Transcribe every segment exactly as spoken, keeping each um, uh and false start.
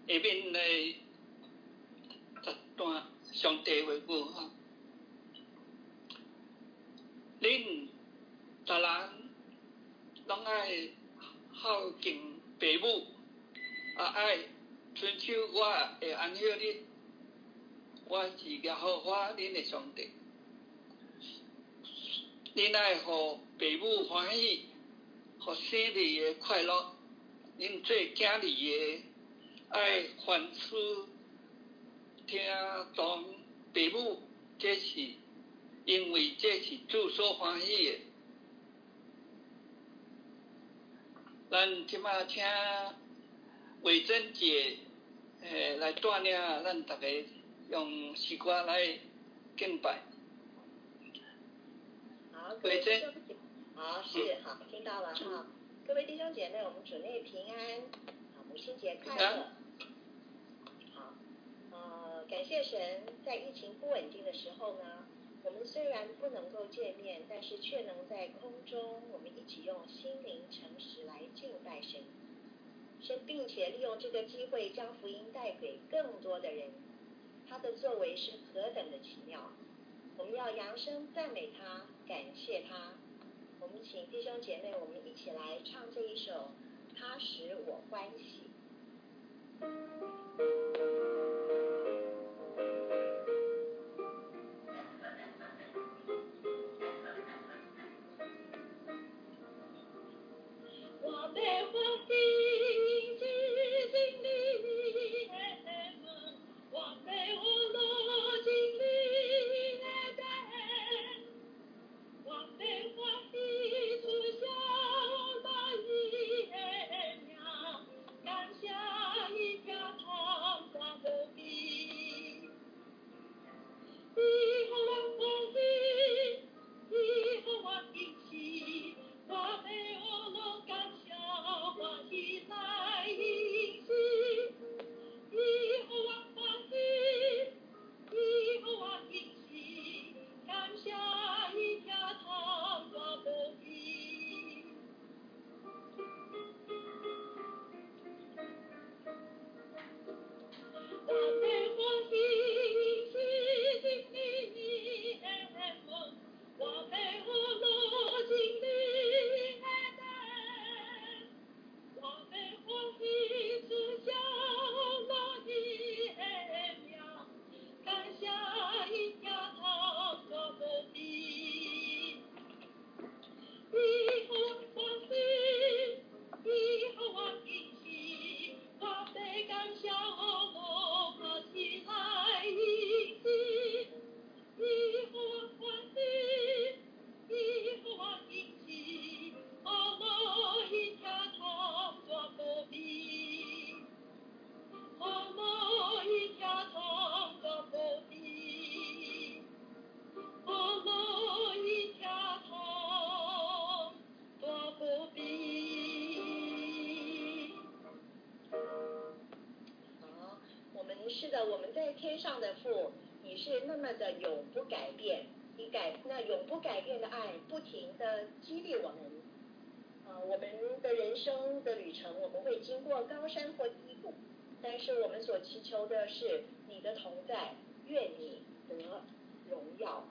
下面来一段上帝话语哈。恁逐人拢爱孝敬父母，也爱遵守我会安歇日。我是耶和华恁的上帝。恁爱互父母欢喜，互生日的快乐。恁做囝儿的爱凡事听从父母，这是因为这是主所欢喜的。咱即马请魏珍姐诶来带领咱大家用诗歌来敬拜。 好，各位弟兄姐妹，好是好，听到了哈。各位弟兄姐妹，我们主内平安，好，母亲节快乐。好，呃，感谢神，在疫情不稳定的时候呢，我们虽然不能够见面，但是却能在空中，我们一起用心灵诚实来敬拜神，神并且利用这个机会将福音带给更多的人，他的作为是何等的奇妙。我们要扬声赞美他，感谢他。我们请弟兄姐妹，我们一起来唱这一首《他使我欢喜》。我的欢喜是经历你的恩，我的我落经历你的恩，我的欢喜主小那一样，感谢一家创造的地。以后我欢喜，以后我迎喜，我的我落感谢欢喜来迎喜。以后我欢喜，以后我迎喜，感谢一家创造的地。我的欢喜是经历你的恩，我的我落经历你的恩，我的欢喜是小那一样，感谢一家创造的地。以后欢喜，以后我迎喜，我的感谢我落欢喜来迎喜。以后我欢喜，以后我迎喜，我落一家创造的地，我落一家创造的地，我落一家创造的地。好，我们是的，我们在天上的父，你是那么的永不改变，你改那永不改变的爱，不停的激励我们。呃，我们的人生的旅程，我们会经过高山或低谷，但是我们所祈求的是你的同在，愿你得荣耀。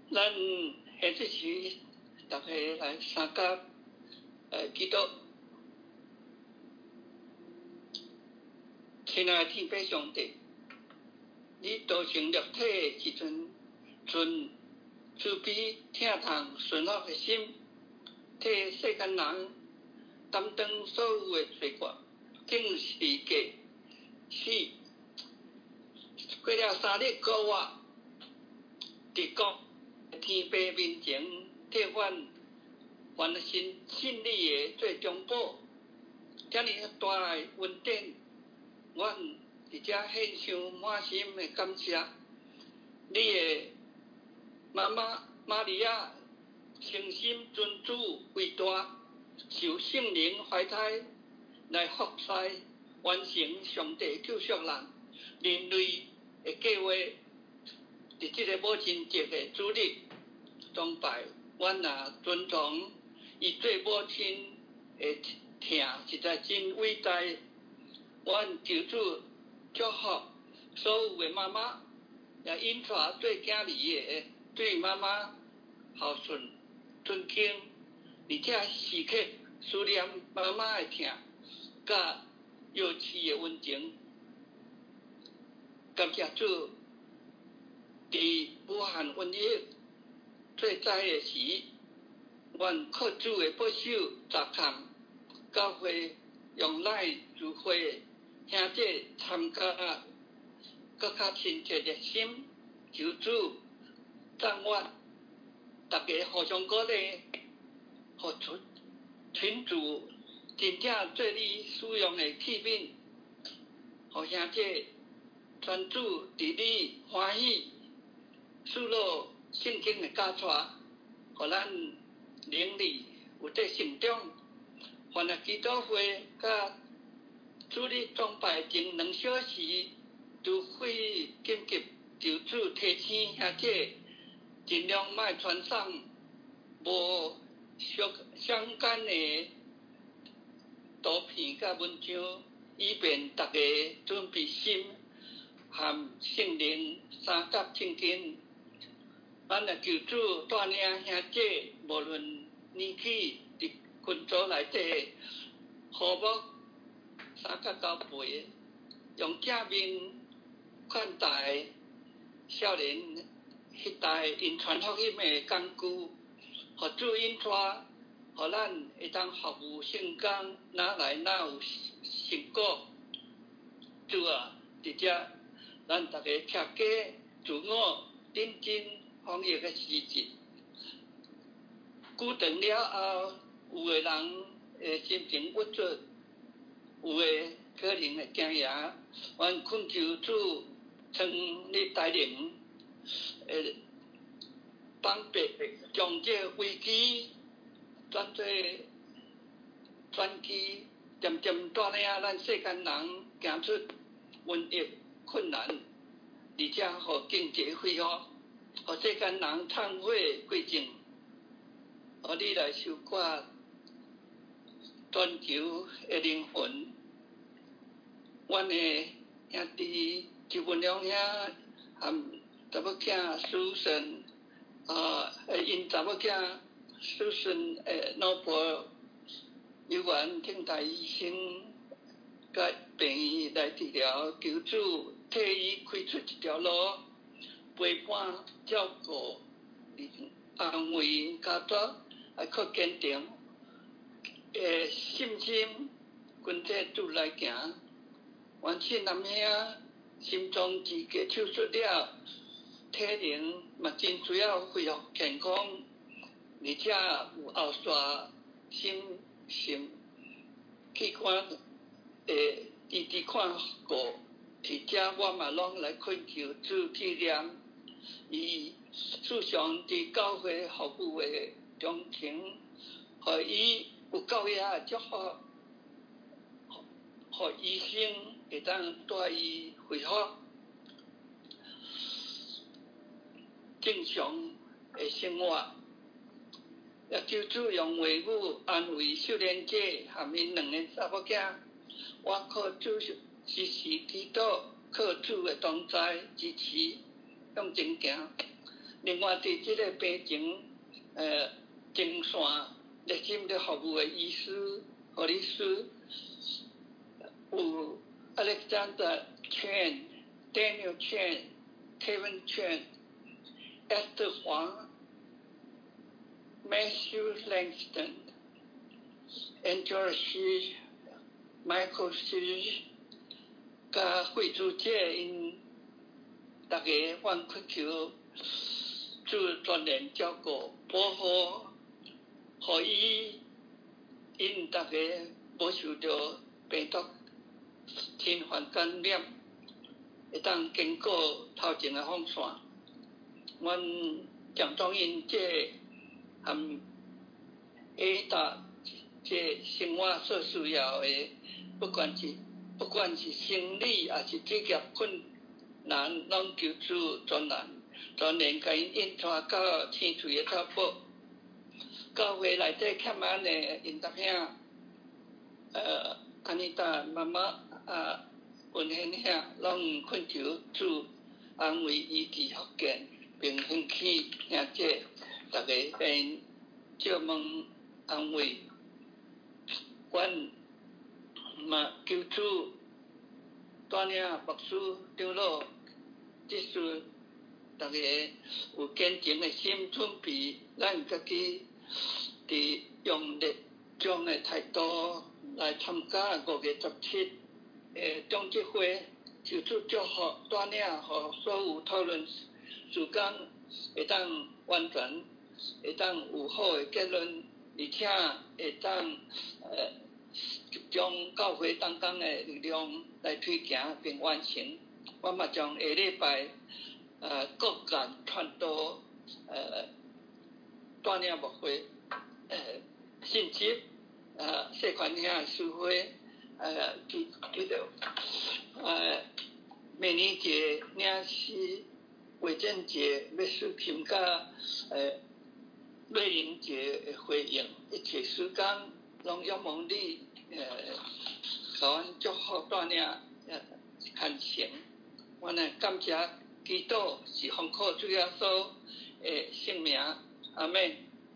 咱下一时大家来参加呃祈祷。亲爱的天父上帝，你道成立体的时阵，存慈悲疼痛顺服的心，替世间人担当所有的罪过，竟是假死。过了三日高月，伫国天父面前替阮还信信你的做中保，遮尔大的恩典，阮伫遮献上满心的感谢。你的妈妈玛利亚诚心尊主为大，受圣灵怀胎来服侍，完成上帝救赎人人类的计划。伫即个母亲节的主日崇拜，阮也尊重伊做母亲的疼，实在真伟大。阮求主祝福所有的妈妈，也引带做囝儿的对妈妈孝顺尊敬，而且时刻思念妈妈的疼，甲幼稚的温情。感谢主，伫武汉瘟疫最早的时，阮靠主的保守查看，教会用来聚会兄弟参加，更较亲切热心，求主赞愿，大家互相鼓励，互出群主真正做你使用的器皿，互兄弟专注伫你欢喜，使落圣经的教带，互咱灵力有得成长。凡是祈祷会甲主日崇拜前两小时，除非紧急求主提醒兄弟，尽量莫传送无相相干的图片甲文章，以便大家准备心和圣灵三甲正经。咱也求主带领兄弟，无论年纪伫群组内底，和睦三甲交陪，用正面款待少年迄代因传福音的工具，互主引带，互咱会当服务圣工，哪来哪有成果。主啊，伫遮咱大家拆家自我，认真防疫的时节，久长了后，有的人会心情郁卒，有的可能会惊讶。阮恳求主从你带领，会帮助将这危机转做转机，渐渐带领咱世间人行出瘟疫困难，而且互经济恢复，互世间人忏悔归正，互你来收割全球的灵魂。阮的兄弟周文良兄和查某囝苏神，啊，因查某囝苏神的老婆有缘听大医生甲病院来治疗，求主替伊开出一条路，陪伴照顾，安慰家族，还较坚定的信心，跟这主来行。阮亲男兄心脏支架手术了，体能嘛真需要恢复健康，而且有后续心心器官的医治看顾，伫遮我嘛拢来恳求主体谅，伊时常伫教会服务的忠情，互伊有教育的祝福，互医生会当带伊恢复正常的生活。也求主用话语安慰秀莲姐和因两个查某囝，我靠主时时祈祷，靠主的同在支持向前行。 另外伫即个病情呃前线热心咧服务的医师、护理师，有 Alexander Chen、Daniel Chen、Kevin Chen、Esther Huang、Matthew Langston、Angela Shi、Michael Shi， 甲惠珠姐因大家愿恳求主专人照顾保护，互伊因大家无受到病毒侵犯感染，会当经过头前的风险。阮蒋中英这含下达这生活所需要的，不管是不管是生理还是职业困难，拢求助专人，专人甲因引带到青翠的草埔。教会内底欠安的因达兄，呃，安尼达妈妈啊，文贤兄，拢恳求主安慰医治福建，并兴起兄姐，大家因借问安慰。阮嘛求主带领牧师长老执事，大家有虔诚的心，准备咱家己伫用热衷的态度来参加五月十七的中集会，求主祝福带领，互所有讨论事工会当完全，会当有好的结论，而且会当呃将教会当中的力量来推行并完成。我嘛将下礼拜呃各间传道呃带领牧会呃信息呃细款兄的书会呃记记得呃美年节、领诗、卫正节、要书琴甲呃瑞灵节的回应，一切时间拢仰望你呃，甲阮祝福带领呃看成。我呢感谢基督是奉靠主耶稣的圣名，阿们。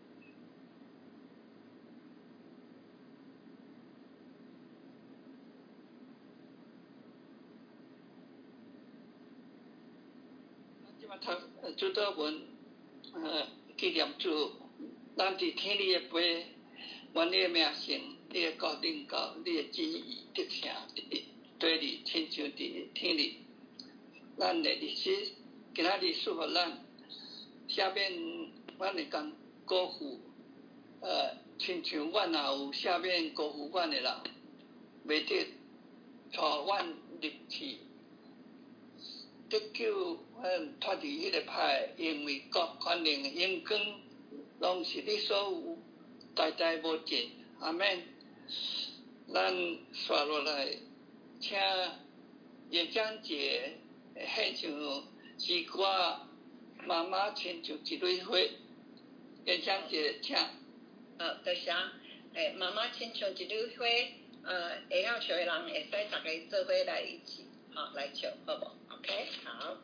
即马读主祷文，呃，纪念主，咱伫天理的杯，愿你的名声，你的国领导，你的旨意得成对你亲像伫天理。咱的历史今仔日祝福咱，下面阮会讲辜负，呃，亲像阮也有下面辜负阮的人，袂得带阮入去。得救，阮脱离迄个歹，因为各权能的荣光，拢是你所有，代代无尽。阿们。咱刷落来，请演讲节献上诗歌，妈妈亲像一蕊花。演讲节请。 呃，多谢。诶，妈妈亲像一蕊花，呃，会晓笑的人会使大家做伙来一起，好来笑，好不 ？OK， 好。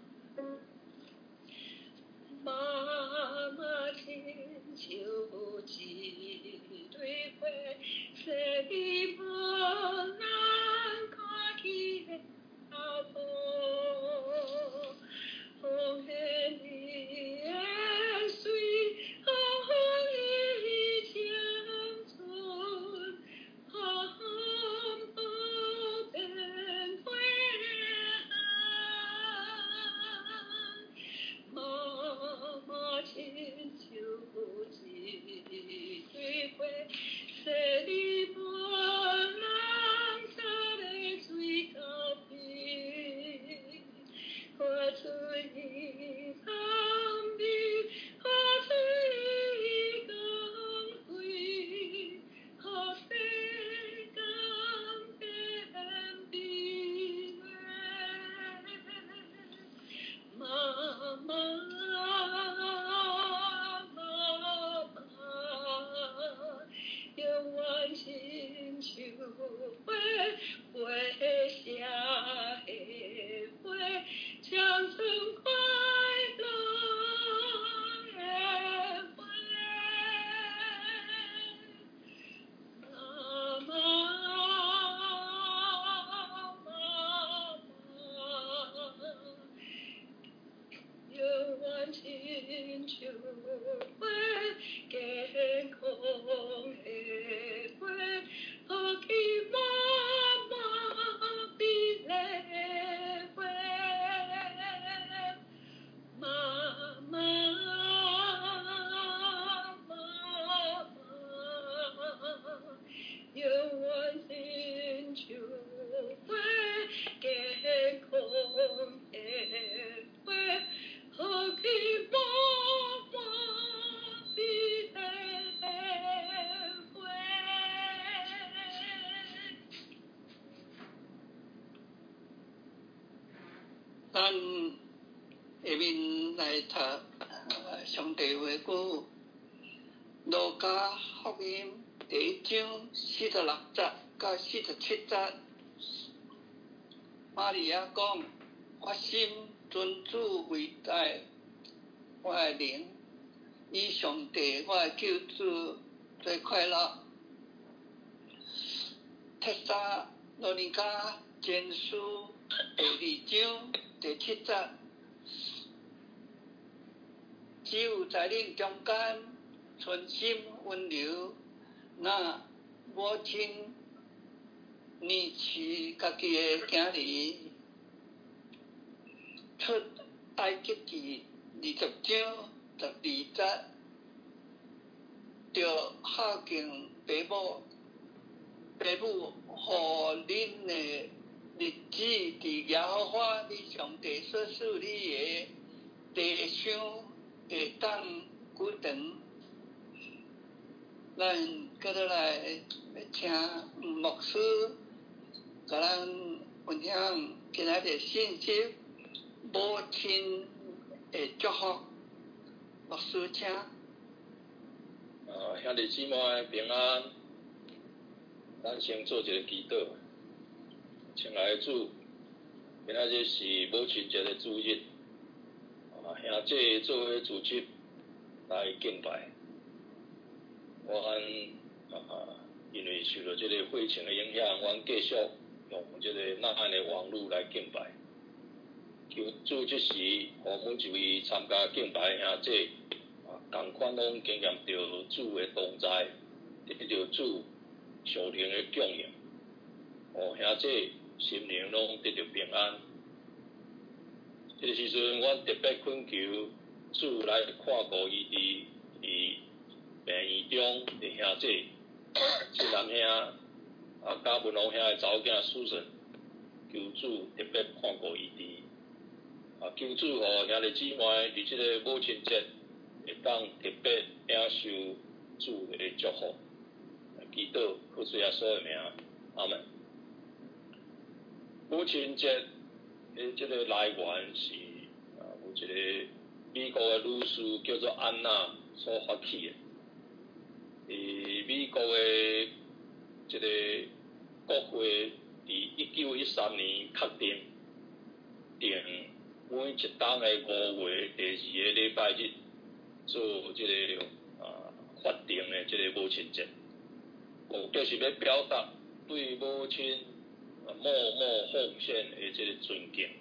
妈妈亲像一蕊花，说你无人看见的草埔，奉献你的水，好予伊长存，含宝变花妈妈亲像一蕊花，说你无人就会健康的活，好去妈妈比来活，妈妈妈妈，有我心就会健康的活，好去妈妈比来活。 咱下面来读上帝话语，路加福音第一章四十六节到四十七节。玛利亚讲：我心尊主为大，我的灵以上帝我的救主最快乐。帖撒罗尼迦前书第二章第七节，只有在恁中间存心温柔，那母亲溺饲家己的囝儿，出埃及记二十章十二节，着孝敬爸母，爸母互恁的日子伫耶和华你上帝所赐你的地上会当久长。咱搁倒来请牧师甲咱分享今仔日信息，母亲的祝福。牧师请。 啊，兄弟姊妹平安，咱先做一个祈祷。亲爱的主，今仔日是母亲节的主日，啊，兄弟做伙组织来敬拜。我啊，因为受到这个疫情的影响，阮继续用这个咱的网络来敬拜。求主这时，互每一位参加敬拜的兄弟，啊，同款拢经验到主的同在，得到主上灵的供应。哦，兄弟心灵拢得到平安。这个时阵，阮特别恳求主来看顾伊伫伊病院中的兄弟，这男兄啊，甲文龙兄的查某囝苏神，求主特别看顾伊伫。啊，求主互兄弟姊妹伫即个母亲节会当特别领受主的祝福。祈祷靠主耶稣的名，阿门。母亲节的即个来源是啊，有一个美国的女士叫做安娜所发起的。伫美国的即个国会伫一九一三年确定定每一冬的五月第二个礼拜日做即个啊法定的即个母亲节，目的是要表达对母亲默默奉献的即个尊敬。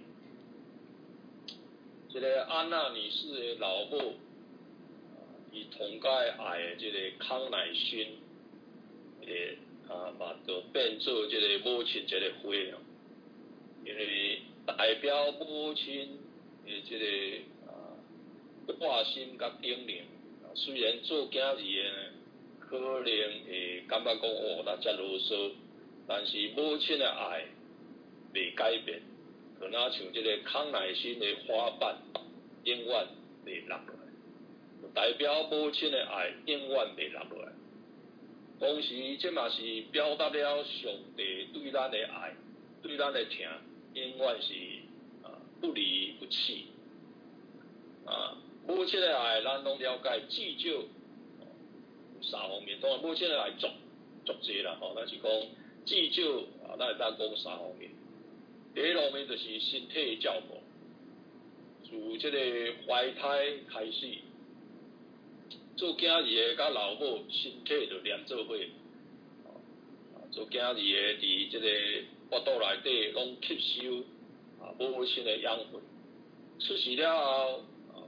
即个安娜女士的老母，伊同介爱的即个康乃馨，诶啊嘛，就变做即个母亲节的花，因为代表母亲的即个啊挂心甲叮咛。虽然做囝儿的可能会感觉讲哦，那遮啰嗦，但是母亲的爱未改变，就若像即个康乃馨的花瓣，永远未落落来，就代表母亲的爱永远未落落来。同时，这嘛是表达了上帝对咱的爱，对咱的疼，永远是啊不离不弃。啊，母亲的爱，咱拢了解，至少有三方面。当然，母亲的爱足足济啦，吼，咱是讲至少啊，咱会当讲三方面。第一方面就是身体的照顾，自这个怀胎开始，做囝儿的甲老母身体就连做伙，做囝儿的伫这个腹肚内底拢吸收啊母亲的养分，出世了后啊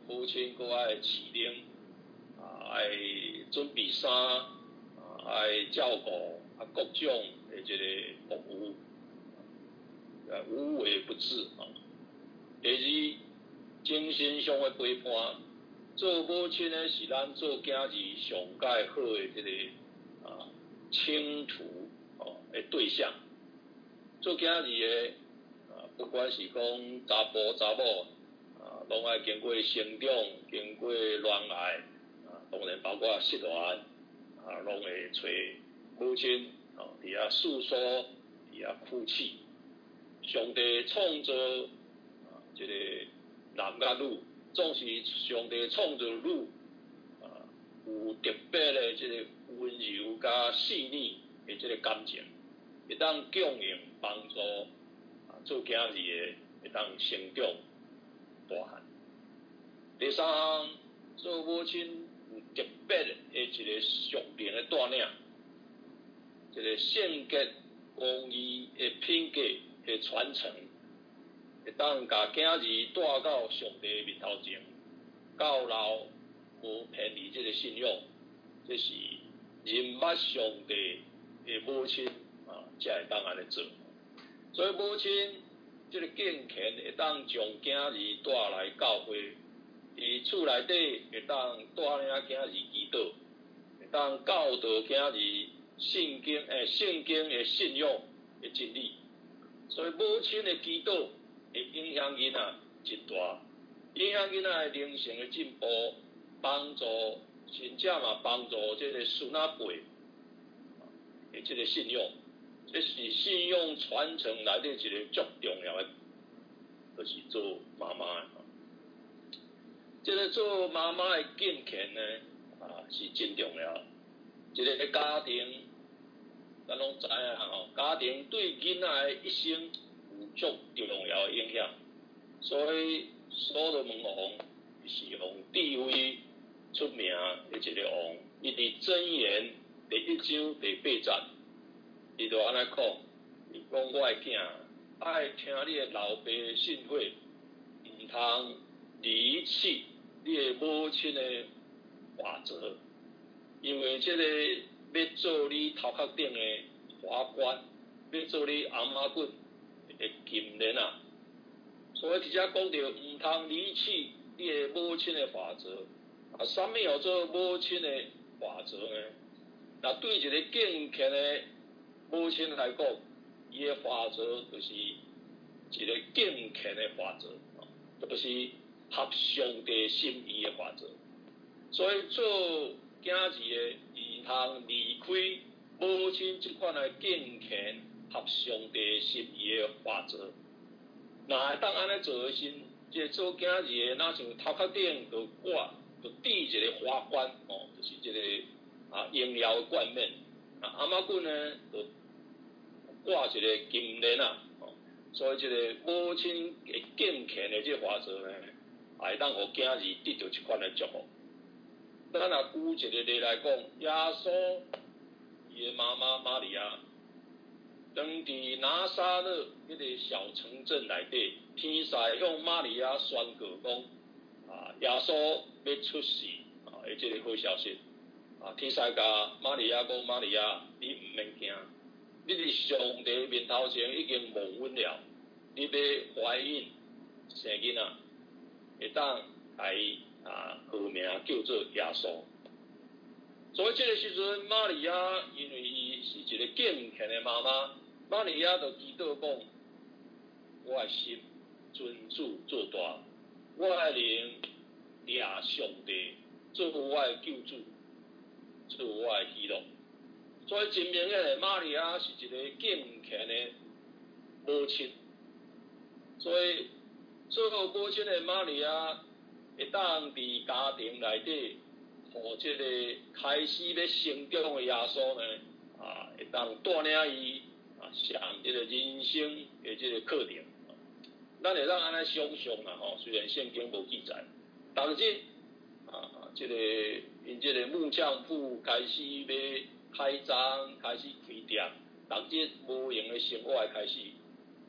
母亲佫爱饲奶，啊，爱准备衫，啊，爱照顾啊各种的这个服务，啊，无微不至啊。第二，精神上的陪伴，做母亲的是咱做囝儿上界好的这个啊倾吐哦的对象。做囝儿的啊，不管是讲查甫查某啊，拢爱经过成长，经过恋爱啊，当然包括失恋啊，拢会找母亲啊，伫遐诉说，伫遐哭泣。上帝创造啊，这个男甲女，总是上帝创造女啊，有特别的这个温柔甲细腻的这个感情，会当供应帮助啊，做囝儿的会当成长大汉。第三项，做母亲有特别的一个上帝的带领，这个圣洁公义的品格的传承。会当甲囝儿带到上帝面头前，到老无偏离这个信仰，这是认捌上帝的母亲啊，才会当安尼做。所以母亲这个敬虔会当将囝儿带来教会，伫厝内底会当带领囝儿祈祷，会当教导囝儿圣经诶圣经的信仰的真理。所以母亲的祈祷会影响囡仔真大，影响囡仔的灵性的进步，帮助甚至嘛帮助这个孙仔辈的这个信仰，这是信仰传承内底一个足重要的，就是做妈妈。这个做妈妈的敬虔呢，啊是真重要。一个家庭，咱拢知影吼，家庭对囡仔的一生有足重要的影响。所以所罗门王是用智慧出名的一个王，伊伫箴言第一章第八节，伊就安尼讲，伊讲我的囝，爱听你的老爸的训诲，毋通离弃你的母亲的法则，因为这个要做你头壳顶的华冠，要做你阿妈骨的金链啊。所以直接讲到，毋通离弃你的母亲的法则。啊，什么叫做母亲的法则呢？那对一个敬虔的母亲来讲，伊的法则就是一个敬虔的法则，就是合上帝心意的法则。所以做囝儿的，伊通离开母亲这款的敬虔合上帝心意的法则。若会当安尼做的时，这个做囝儿的，哪像头壳顶就挂，就戴一个花冠哦，就是这个啊荣耀的冠冕。啊，阿妈骨呢，就挂一个金链啊。哦，所以这个母亲的敬虔的这个法则呢，也会当互囝儿得到这款的祝福。咱若举一个例来讲，耶稣伊的妈妈玛利亚。当伫拿撒勒迄个小城镇内底，天使向玛利亚宣告讲：啊，耶稣要出世啊！的这个好消息啊！天使甲玛利亚讲：玛利亚，你毋免惊，你伫上帝面头前已经蒙允了，你要怀孕生囡仔，会当来啊号名叫做耶稣。所以这个时阵，玛利亚因为伊是一个敬虔的妈妈。玛利亚就祈祷讲：我的心尊主做大，我的灵掠上帝做我的救主，做我的喜乐。所以真明显的，玛利亚是一个敬虔的母亲。所以做母亲的玛利亚，会当伫家庭内底，互这个开始要成长的耶稣呢，啊，会当带领伊。啊，上这个人生的这个课程，咱会当安尼想象啦吼。虽然圣经无记载，当日啊，这个因这个木匠铺开始要开张，开始开店，当日无闲的生活开始，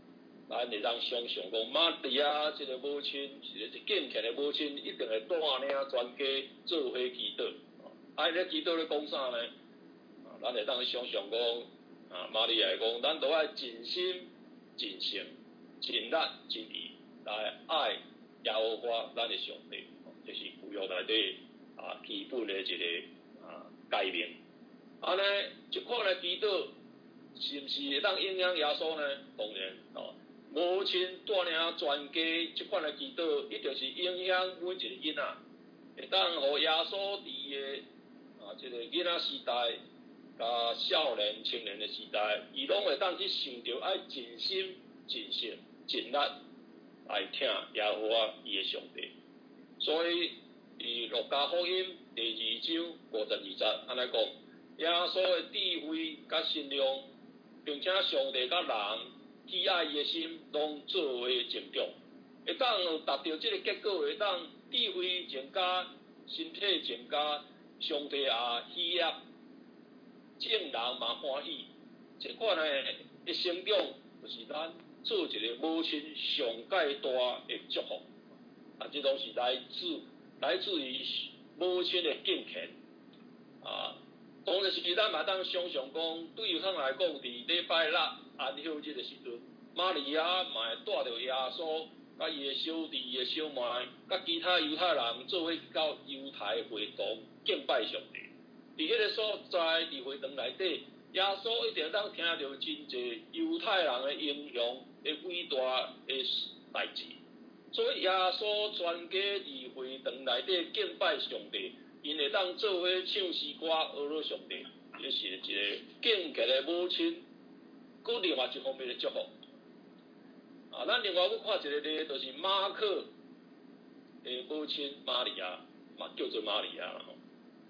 咱会当想象讲，玛利亚这个母亲是一个敬虔的母亲，一定会带领全家做伙祈祷。啊，咧祈祷咧讲啥呢？啊，咱会当想象讲，啊，玛利亚讲，咱都爱尽心、尽性、尽力、尽意来爱耶和华咱的上帝，这是旧约内底啊基本的一个啊概念。安尼，即款的祈祷是毋是会当影响耶稣呢？当然哦。母亲带领全家即款的祈祷，一定是影响每一个囡仔，会当互耶稣伫个啊，即、这个囡仔时代、甲少年、青年的时代，伊拢会当去想着爱尽心、尽性、尽力来听耶和华伊的上帝。所以，伫路加福音第二章五十二节安尼讲，耶稣的智慧甲信量，并且上帝甲人。喜爱伊的心，拢做伙成长，会当达到这个结果，会当智慧增加，身体增加，上帝也喜悦，众人嘛欢喜。这款呢的成长，就是咱做一个母亲上介大的祝福。啊，这拢是来自来自于母亲的敬虔。啊，当然是咱嘛当想象讲，对咱来讲，伫礼拜六。安休这个时阵，玛利亚嘛会带着耶稣，甲伊的小弟、伊的小妹，甲其他犹太人做伙到犹太会堂敬拜上帝。伫迄个所在，伫会堂内底，耶稣一定当听到真侪犹太人的英雄的伟大的代志。所以耶稣全家伫会堂内底敬拜上帝，因会当做伙唱诗歌讹落上帝，这是一个敬虔的母亲。佮另外一方面的祝福，啊，咱另外要看一个例，就是马可的母亲玛利亚，嘛叫做玛利亚啦吼。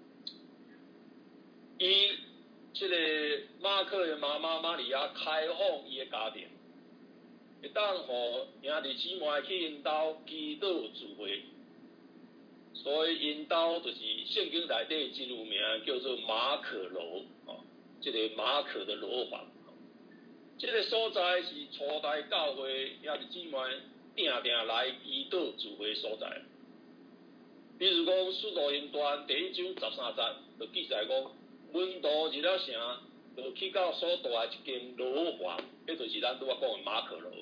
伊这个马可的妈妈玛利亚开放伊的家庭，会当互兄弟姊妹去因兜祈祷聚会，所以因兜就是圣经内底真有名叫做马可楼，哦，这个马可的楼房。这个所在是初代教会兄弟姊妹定定来祈祷聚会所在。比如讲《使徒行传》第一章十三节就记载讲，门徒入了城，就去到所住的一间楼房，迄就是咱拄仔讲的马可楼。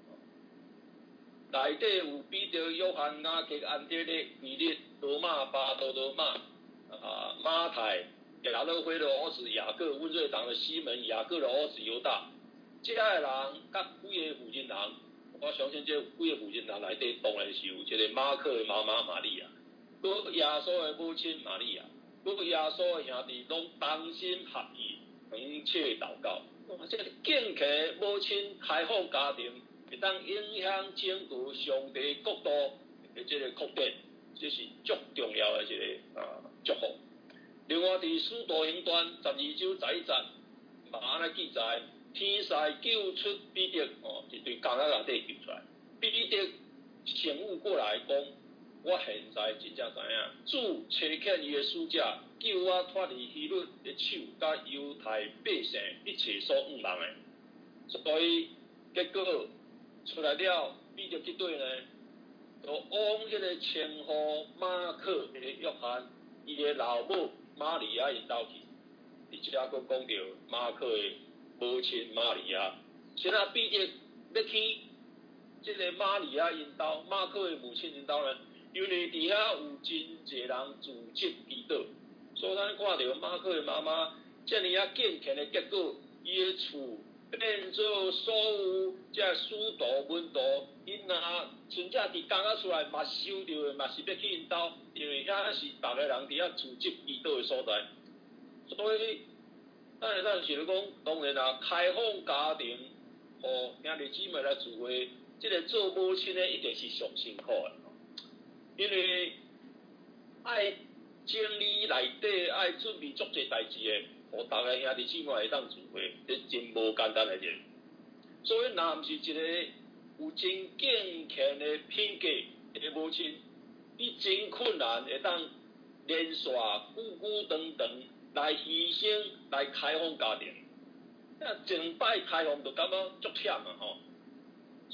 内底有彼得、约翰、雅各、安提勒、腓力、多马、巴多罗马、啊马太、亚勒菲的儿子雅各、温瑞堂的西门、雅各的儿子犹大。这个人甲几个负责人，我相信这几个负责人内底当然是有这个马可的妈妈玛利亚，佮耶稣的母亲玛利亚，佮耶稣的兄弟拢同心合意，恳切祷告。这个敬虔母亲开放家庭，会当影响整个上帝国度的这个扩展，这是足重要的一个啊祝福。另外，伫使徒行传十二章十一节，嘛安尼记载。天使救出彼得，哦，一对钢仔内底救出来。彼得醒悟过来讲，我现在真正知影，主差遣伊的使者，救我脱离希律的手，甲犹太百姓一切所仰望的。所以结果出来了，彼得这对呢，就往迄个称呼马可的约翰，伊的老母玛利亚因兜去，而且佫讲到马可的。母亲玛利亚，现在彼得要去这个玛利亚因兜，马可的母亲因兜呢，因为底下有真侪人组织祈祷，所以咱看到马可的妈妈这样啊敬虔的结果，伊的厝变做所有这使徒门徒，因若真正伫刚啊出来，嘛收到的，嘛是要去因兜，因为遐是逐个人伫遐组织祈祷的所在，所以。咱会当想讲，当然啦，开放家庭，互兄弟姊妹来聚会，这个做母亲的一定是上辛苦的，因为爱整理内底，爱准备足侪代志的，互逐个兄弟姊妹会当聚会，这真无简单的事。所以，若毋是一个有真敬虔的品格的母亲，你真困难会当连续久久长长。来牺牲，来开放家庭，那整摆开放就感觉足忝啊吼。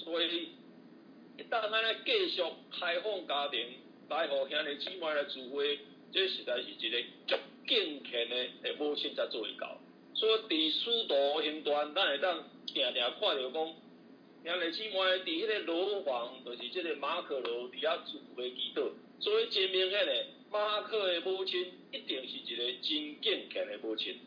所以一旦咱来继续开放家庭，来互兄弟姊妹来聚会，这实在是一个足敬虔的诶母亲才做会到。所以伫使徒行传，咱会当定定看到讲，兄弟姊妹伫迄个楼房，就是即个马可楼伫遐聚会祈祷，所以真明显的，马可的母亲一定是一个真敬虔的母亲。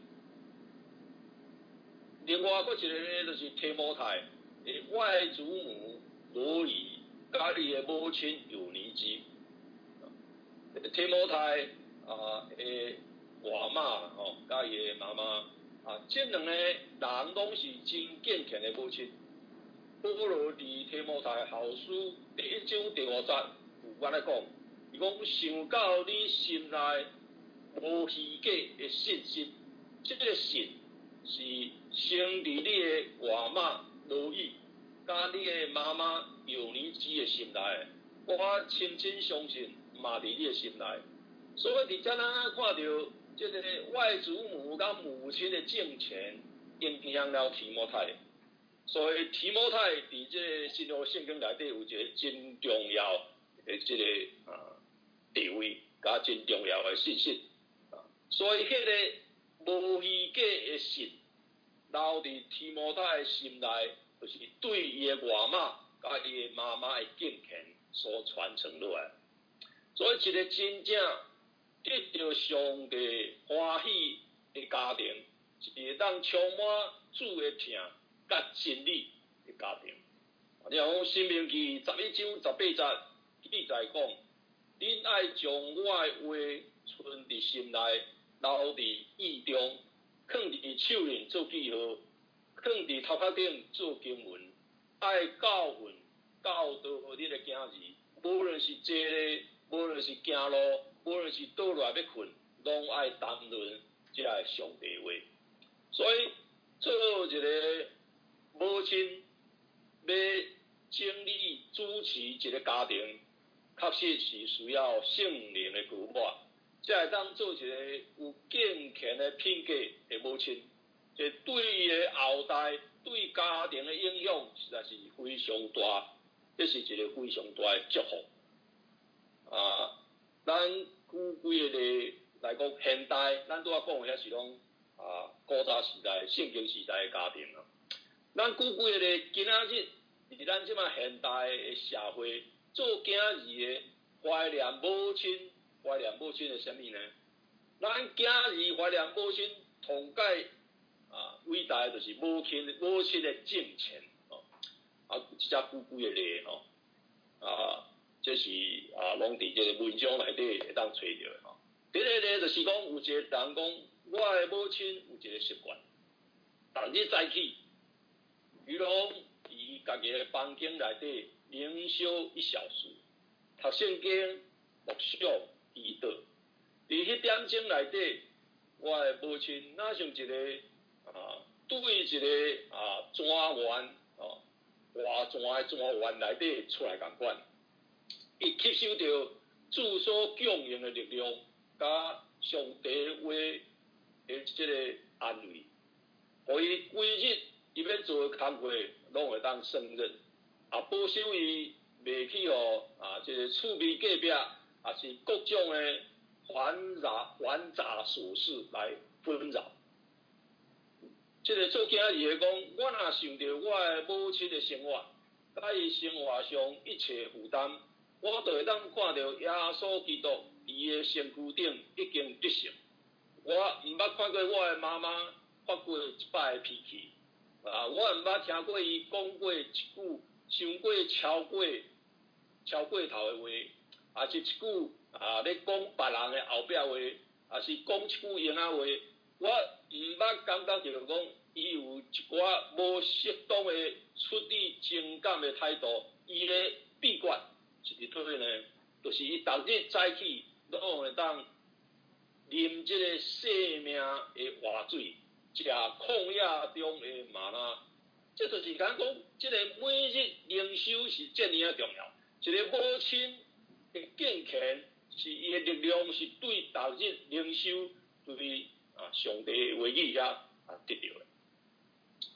另外，佫一个咧，就是提摩太的外祖母罗以，甲伊的母亲尤尼基。提摩太啊的外妈吼，甲伊的妈妈啊，这两个人拢是真敬虔的母亲。保罗伫提摩太后书第一章第五节有安尼讲，伊讲想到你心内无虚假的信心，这个信是生伫你的外妈罗以，甲你的妈妈尤尼基的心内，我深深相信嘛伫你的心内。所以伫遮咱看到这个外祖母甲母亲的敬虔，影响了提摩太。所以提摩太伫这个新约圣经内底有一个真重要的这个啊地位，甲真重要的信息。啊，所以迄个无虚假的信，留伫提摩太的心内，就是对伊的外妈甲伊的妈妈的敬虔所传承落来。所以一个真正得到上帝欢喜的家庭，是会当充满主的疼甲真理的家庭。你讲《申命记》十一章十八节记载讲，恁爱将我的话存伫心内，留伫意中，放伫手里做记号，放伫头壳顶做经文，爱教训教导恁的囝儿，无论是坐咧，无论是行路，无论是倒来要困，拢爱谈论这个上帝话。所以做一个母亲要整理主持一个家庭，确实是需要圣灵的鼓舞，才会当做一个有敬虔的品格的母亲。这对伊的后代、对家庭的影响，实在是非常大，这是一个非常大的祝福。啊，咱古几个例来讲，现代咱拄仔讲的遐是拢啊古早时代、圣经时代的家庭啊。咱举几个例，今仔日伫咱即摆现代的社会，做囝儿的怀念母亲，怀念母亲的什么呢？咱囝儿怀念母亲，同解啊伟大的就是母亲母亲的敬虔哦。啊，即只举几个例吼，啊，这是啊，拢伫这个文章内底会当找到的吼。第一个例就是讲，有一个人讲，我的母亲有一个习惯，逐日早起。伊拢伫家己的房间内底灵修一小时，读圣经、默想、祈祷。伫迄点钟内底，我的母亲若像一个啊，对一个啊泉源哦，活泉的泉源内底出来共款，伊吸收到主所供应的力量，甲上帝话的即个安慰，互伊规日。伊要做的工课，拢会当胜任，啊，保守伊袂去哦啊，即个趣味隔壁，啊是各种的繁杂繁杂琐事来纷扰。即个做囝儿的讲，我若想到我的母亲的生活，甲伊生活上一切负担，我就会当看到耶稣基督伊的身躯顶已经得胜。我毋捌看过我的妈妈发过一摆的脾气。啊！我毋捌听过伊讲过一句伤过超过超过头的话，也是一句啊咧讲别人的后壁话，也是讲一句闲仔话。我毋捌感觉着讲伊有一寡无适当的处理情感的态度。伊的秘诀是伫倒呢？就是伊逐日早起拢会当啉即个生命的活水。食旷野中的玛纳，这就是讲讲，这个每日灵修是这么啊重要。一个母亲的敬虔，是伊的力量，是对逐日灵修，对啊上帝的话语遐啊得到的。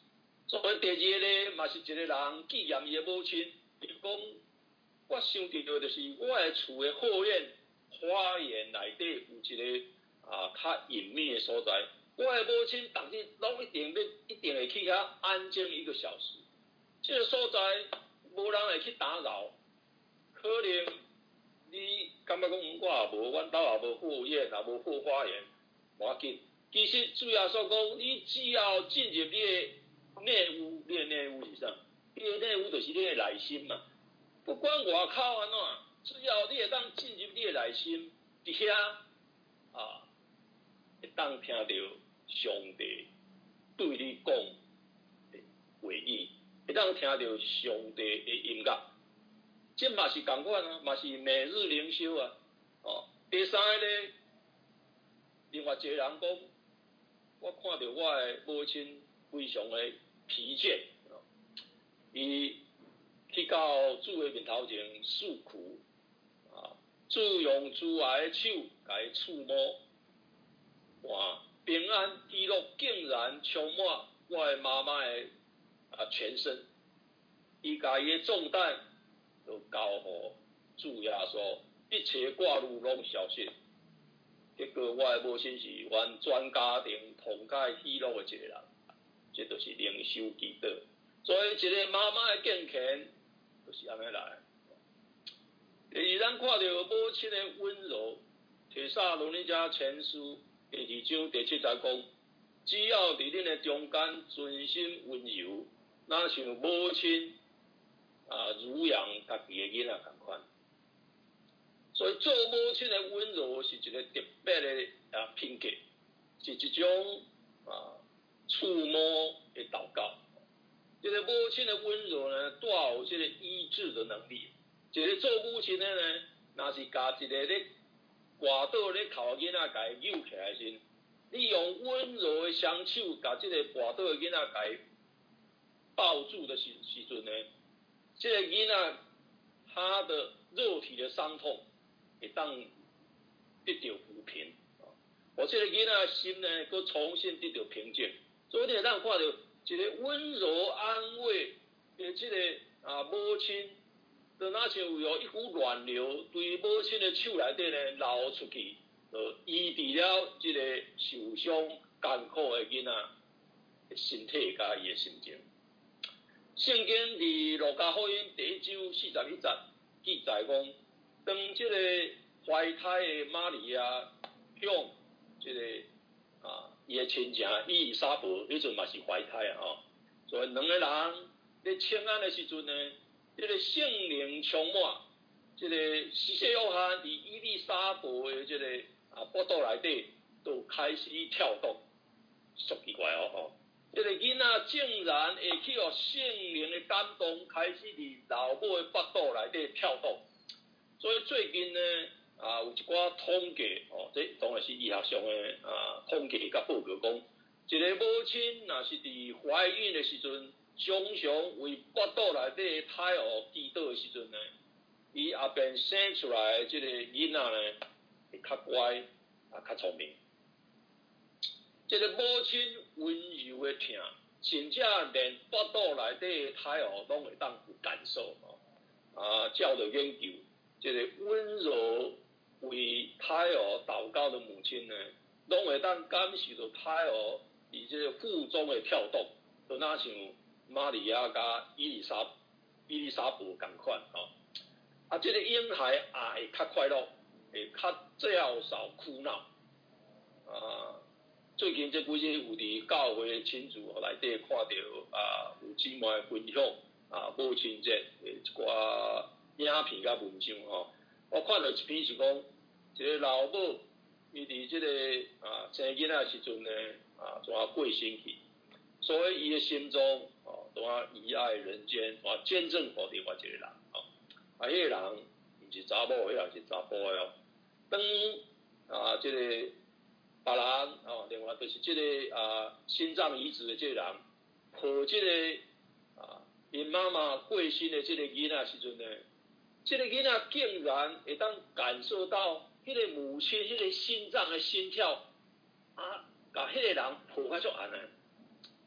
所以第二个咧，嘛是一个人纪念伊的母亲，伊讲我想到就是我的厝的后院花园内底有一个啊较隐秘的所在，我的母亲逐日拢一定要一定会去遐安静一个小时。这个所在无人会去打扰，可能你感觉讲我也无，阮兜也无后院，也无后花园，无要紧。其实主要说讲，你只要进入你的内屋，你的内屋是啥？你的内屋就是你的内心嘛。不管外口安怎，只要你会当进入你的内心，伫遐啊，会当听到上帝对你讲的话语，会当听到上帝的音乐。这嘛是同款啊，嘛是每日灵修啊。哦，第三个咧，另外一个人讲，我看到我的母亲非常的疲倦，伊去到主的面头前诉苦，啊，主用主爱的手甲伊触摸，哇，平安喜乐竟然充满我的妈妈的啊全身，伊甲伊的重担都交互主耶稣，一切挂虑拢消失。结果我的母亲是阮全家庭同解喜乐的一个人，这就是灵修祈祷。所以一个妈妈的健康就是安尼来。第二，咱看到母亲的温柔，提撒罗尼迦前书第二章第七节讲，只要伫恁的中间存心温柔，那像母亲啊乳养家己的囡仔同款。所以做母亲的温柔是一个特别的啊品格，是一种啊触摸的祷告。这个母亲的温柔呢，带有这个医治的能力。一个做母亲的呢，若是家一个咧滑倒咧哭的囡仔，甲伊扭起来时，你用温柔的双手，甲这个滑倒的囡仔甲伊抱住的时时阵呢，这个囡仔他的肉体的伤痛会当得到抚平，我这个囡仔心呢，佮重新得到平静。所以你会当看到一个温柔安慰的这个啊母亲，就那像有一股暖流对母亲的手内底呢流出去，就医治了这个受伤艰苦的囡仔的身体甲伊的心情。圣经伫路加福音第一章四十一节记载讲，当这个怀胎的玛利亚向这个啊伊的亲情伊丽莎白，迄阵嘛是怀胎啊吼，所以两个人咧请安的时阵呢，这个圣灵充满，这个施洗约翰伫伊丽莎白的这个啊腹肚内底都开始跳动，足奇怪哦吼。这个囡仔竟然会去互圣灵的感动，开始伫老母的腹肚内底跳动。所以最近呢，啊有一寡统计哦，这当然是医学上的啊统计甲报告讲，一个母亲若是伫怀孕的时阵，常常为腹肚内底的胎儿祈祷的时阵呢，伊后边生出来的这个囡仔呢，会较乖啊，较聪明。这个母亲温柔的疼，甚至连腹肚内底的胎儿拢会当有感受哦。啊，照着研究，这个温柔为胎儿祷告的母亲呢，拢会当感受到胎儿以这个腹中的跳动，就那像玛利亚甲伊丽莎伊丽莎白同款哦。啊，这个婴孩也会较快乐，会较较少哭闹啊。最近这几日有伫教会亲子内底看到啊，有姊妹分享啊母亲节的一寡影片甲文章吼。我看到一篇是讲，一个老母伊伫这个啊生囡仔时阵呢啊，怎啊过身去，所以伊的心中哦，怎啊遗爱人间，怎啊见证互另外一个人哦。啊，迄个人毋是查某，迄个人是查甫的哦。当啊，这个。别人哦，另外就是这个啊心脏移植的这个人，和这个啊因妈妈过身的这个囡仔时阵呢，这个囡仔竟然会当感受到迄个母亲迄个心脏的心跳啊，甲迄个人抱较足安尼。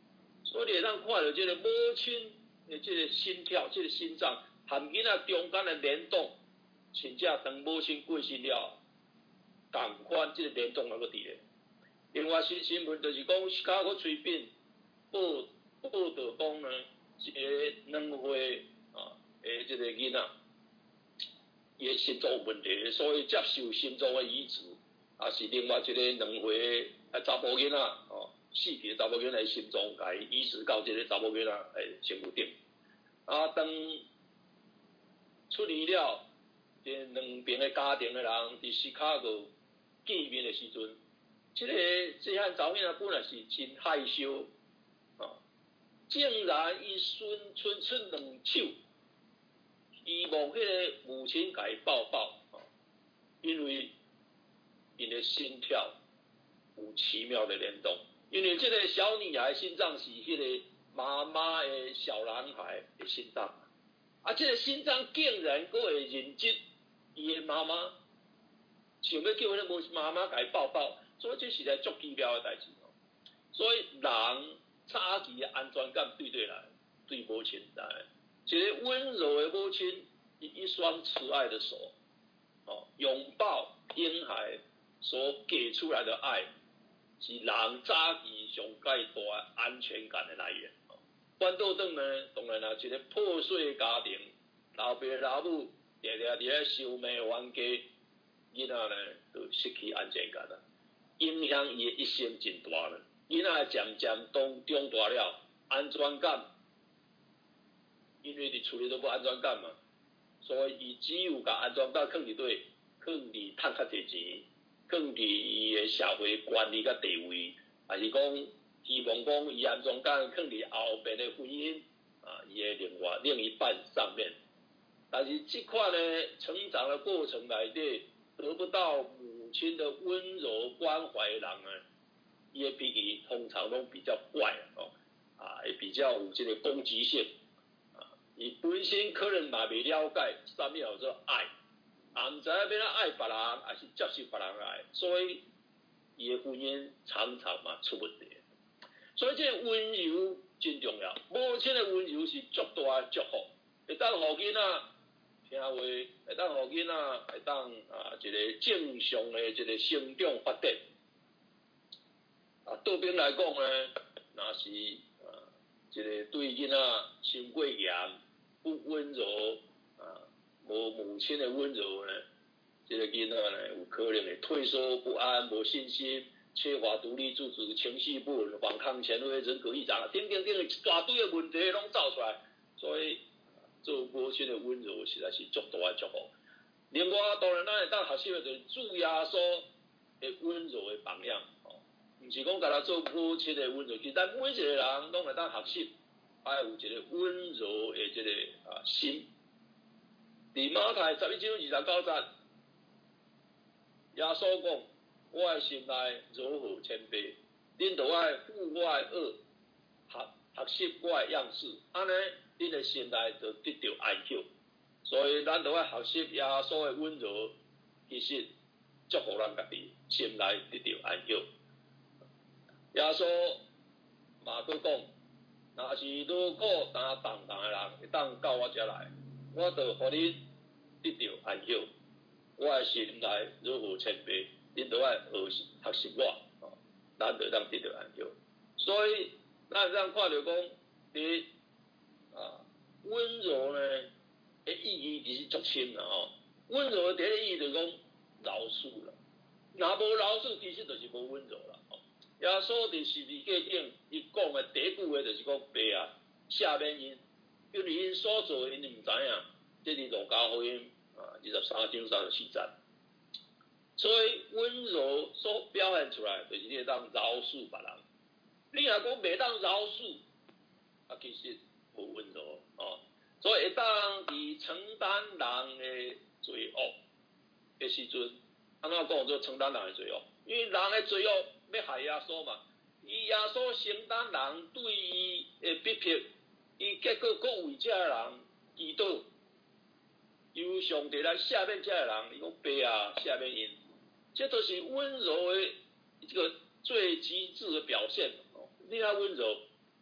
所以你会当看到这个母亲的这个心跳、这个心脏和囡仔中间的联动，真正当母亲过身了，同款这个联动还佫伫咧。另外新新闻就是讲，斯卡佫吹扁报报道讲呢，一个两岁啊诶，这个囡仔，伊的心脏有问题，所以接受心脏的移植，也是另外一个两岁的查甫囡仔哦，四岁的查某囡仔心脏甲伊移植到这个查某囡仔诶身躯顶。啊，当出院了，这两边的家庭的人伫斯卡戈见面的时阵，这个这项查某囡仔本来是真害羞，啊，竟然伊伸伸出两手，希望迄个母亲甲伊抱抱，啊，因为因的心跳有奇妙的联动，因为这个小女孩心脏是迄个妈妈的小男孩的心脏。啊！这个心脏竟然佫会认识伊的妈妈，想要叫迄个妈妈甲伊抱抱，所以这是来足奇妙的代志哦。所以人早期的安全感对对来，对母亲来，一个温柔的母亲，以一双慈爱的手，哦，拥抱婴孩所给出来的爱，是人早期上介大的安全感的来源。反倒转呢，当然啦，一个破碎的家庭，老爸老母常常伫咧相骂冤家，囡仔呢就失去安全感啦，影响伊的一生真大了。囡仔渐渐当长大了，安全感，因为伫厝里都无安全感嘛，所以伊只有甲安全感放伫对，放伫趁较侪钱，放伫伊的社会权利甲地位，还是讲。希望讲伊安全感放伫后边的婚姻啊，伊的另外另一半上面，但是这款呢成长的过程内底，得不到母亲的温柔关怀的人呢，伊的脾气通常拢比较怪哦，啊，会比较有这个攻击性啊，伊本身可能嘛未了解啥物叫做爱，啊，唔知影要怎爱别人，还是接受别人的爱，所以伊的婚姻常常嘛出问题。所以这个温柔真重要，母亲的温柔是足大的祝福，会当互囡仔听话，会当互囡仔会当啊一个正常的一个成长发展。啊，倒边来讲呢，若是啊一个对囡仔心过严、不温柔啊，无母亲的温柔呢，这个囡仔呢有可能会退缩不安、无信心。缺乏独立自主、情绪不稳、反抗权威、人格异常，等等等一大堆的问题拢走出来，所以做母亲的温柔实在是足大的祝福。另外，当然咱会当学习的就是主耶稣的温柔的榜样，哦，唔是讲甲他做母亲的温柔，其实咱每一个人拢会当学习，爱有一个温柔的这个啊心。伫马太十一章二十九节，耶稣讲。我的心内柔和谦卑，恁就爱负我的恶，学学习我的样式，安尼恁的心内就得到安息。所以咱就爱学习耶稣的温柔，其实祝福咱家己心内得到安息。耶稣嘛佫讲，若是如果担重担的人会当到我遮来，我就互恁得到安息。我的心内柔和谦卑。恁都爱学习学习我，哦，咱就当得到安息。所以咱会当看到讲，伫啊温柔呢的意义其实足深啦吼。温柔的第一个意义就是讲饶恕啦，若无饶恕，其实就是无温柔啦。吼，耶稣伫十字架顶，伊讲的第一句话就是讲爸啊，赦免因，因为因所做的因毋知影。这是路加福音啊二十三章三十四节。所以温柔所表现出来，就是你会当饶恕别人。你若讲袂当饶恕，啊，其实无温柔哦。所以会当伫承担人的罪恶的时阵，安怎讲做承担人的罪恶？因为人的罪恶要害耶稣嘛，伊耶稣承担人对伊的逼迫，伊结果佫为这人祈祷，由上帝来赦免这人，伊讲爸啊，赦免因。这都是温柔的这个最极致的表现。哦，你要温柔，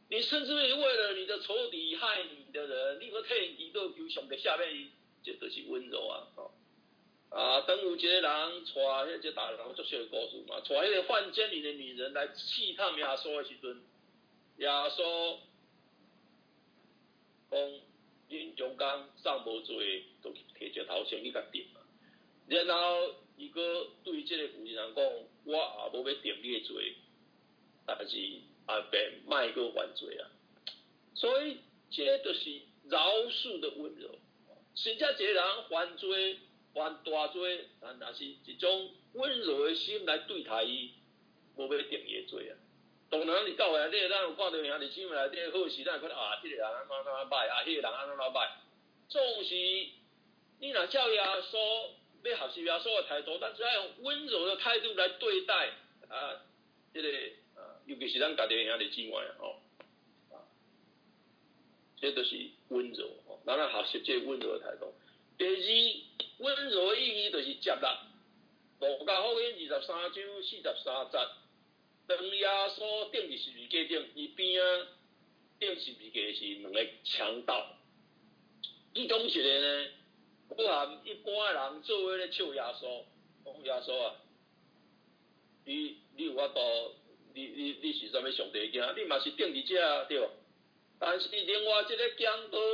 你甚至为了你的仇敌害你的人，你要替伊祷求上帝下面，这就是温柔啊！哦，啊，当有一个人带迄个大人作秀的故事嘛，带迄个犯奸淫的女人来试探耶稣的时阵，耶稣讲：恁中间上无做，就摕石头先去甲定嘛。然后伊个对即个妇人讲：我也无要定你的罪，但是也便莫个犯罪啊。所以，这就是饶恕的温柔。甚至一个人犯罪、犯大罪，但也是一种温柔的心来对待伊，无要定伊的罪啊。当然，伫教会内底，咱有看到兄弟姊妹内底好时，咱会看到啊，即、这个人安怎安怎歹，啊，迄、那个人安怎安怎歹。总是你若照耶稣要学习耶稣的态度，咱只要用温柔的态度来对待啊，即、这个啊，尤其是咱家己的兄弟姊妹啊，吼。这就是温柔，吼，咱来学习这温柔的态度。第二，温柔的意义就是接纳。路加福音二十三章四十三节，当耶稣钉伫十字架顶，伊边啊钉十字架是两个强盗，其中一个呢，不含一般的人做伙咧笑耶稣，讲耶稣啊，你你有法度，你你你是啥物上帝的囝？你嘛是钉伫遮对。但是另外一个强盗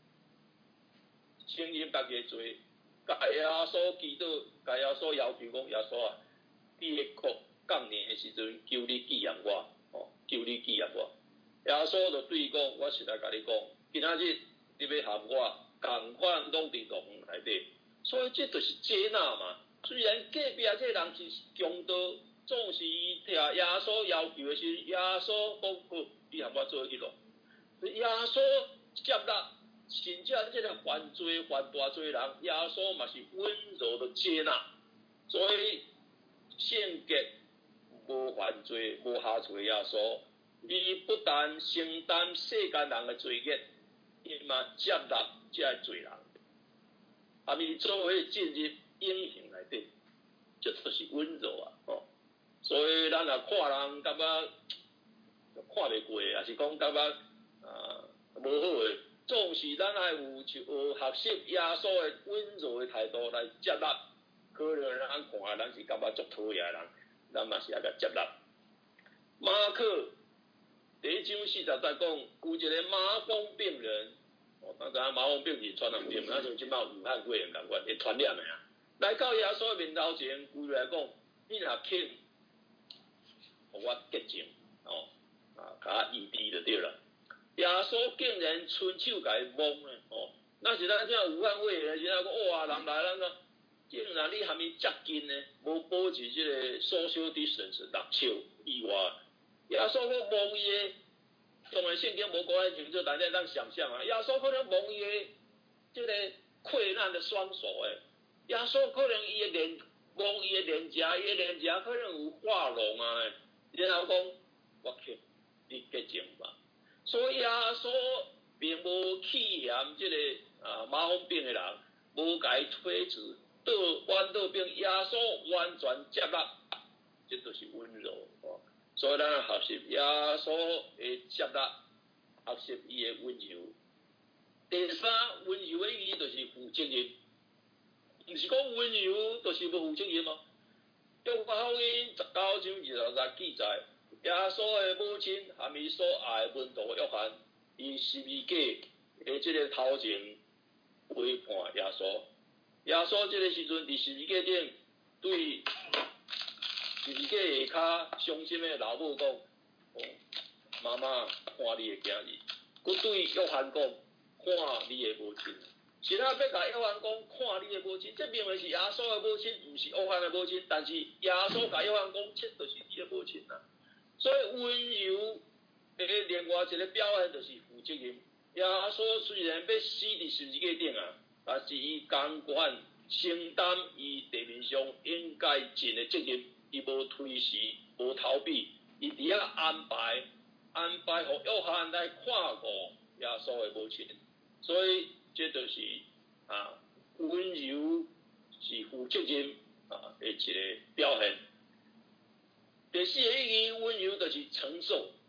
承认家己的罪，甲耶稣祈祷，甲耶稣要求讲：耶稣啊，你迄个降临的时阵，求你纪念我，哦，求你纪念我。耶稣就对伊讲：我实来甲你讲，今仔日你要含我，共款拢伫牢房内底。所以这就是接纳嘛。虽然隔壁这个人是强盗，总是伊听耶稣要求的时，耶稣讲好，你含我做伙去牢。耶稣接纳，甚至这个犯罪犯大罪人，耶稣嘛是温柔的接纳。所以圣洁无犯罪、无下罪耶稣，伊不但承担世间人的罪孽，伊嘛接纳这个罪人，啊，伊做伙进入永恒内底，这就是温柔啊！哦，所以咱若看人感觉看袂过，也是讲感觉。啊，无好诶，总是咱爱有就学习耶稣诶温柔诶态度来接纳，可能咱看咱是感觉足讨厌诶人，咱嘛是爱甲接纳。马可第一章四十节讲，有一个麻风病人，哦，咱知影麻风病是传染病，咱像即摆武汉肺炎共款会传染诶啊。来到耶稣诶面头前，跪来讲，你若肯，互我洁净，哦，啊，甲我医治就对了。耶稣竟然伸手甲伊摸呢，哦，那是咱像武汉肺炎，是咱讲哇，人来咱个，竟然你含伊接近呢，无保持即个 social distance 六手以外，耶稣去摸伊个，当然圣经无讲迄情节，但是咱想象啊，耶稣可能摸伊个即个溃烂的双手诶，耶稣可能伊个脸摸伊个脸颊，伊个脸颊可能有化脓啊，然后讲我去，你洁净吧。所以耶稣并无气嫌即个啊麻风病的人，无甲伊推辞，倒反倒并耶稣完全接纳，这就是温柔哦。所以咱学习耶稣的接纳，学习伊的温柔。第三，温柔的意义就是负责任，毋是讲温柔就是无负责任哦。约翰福音十九章二十节记载。耶稣的母亲含伊所爱的门徒约翰，以十字架的这个头前陪伴耶稣。耶稣这个时阵伫十字架顶对十字架下骹伤心的老母讲：哦，妈妈，看你的囝儿。佮对约翰讲：看你的母亲。是咱要甲约翰讲看你的母亲，这明明是耶稣的母亲，毋是约翰的母亲，但是耶稣甲约翰讲，这就是你的母亲啊。所以温柔的另外一个表现就是负责任。耶稣虽然要死伫十字架顶啊，但是伊甘愿承担伊地面上应该尽的责任，伊无推辞，无逃避，伊伫遐安排安排互约翰来看顾耶稣的母亲。所以这就是啊温柔是负责任啊的一个表现。第四个意义，温柔就是承受。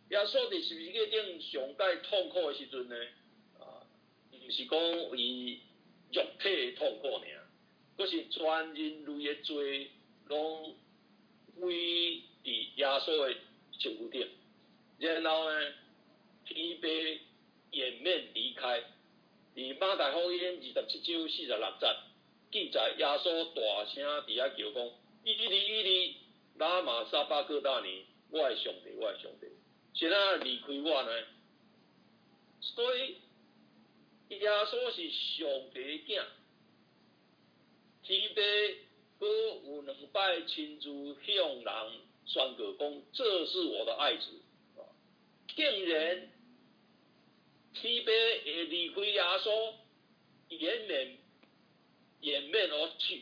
耶稣伫十字架顶上界痛苦的时阵呢，啊，毋是讲伊肉体的痛苦尔，佫是全人类的罪拢归伫耶稣的身躯顶，然后呢，天父掩面离开。伫马太福音二十七章四十六节，记载耶稣大声伫遐叫讲：伊利伊利，拉玛撒巴各大尼，我的上帝，我的上帝，是哪离开我呢？所以耶稣是上帝的囝，天父佫有两摆亲自向人宣告讲：这是我的爱子。竟然天父会离开耶稣，掩面掩面而去。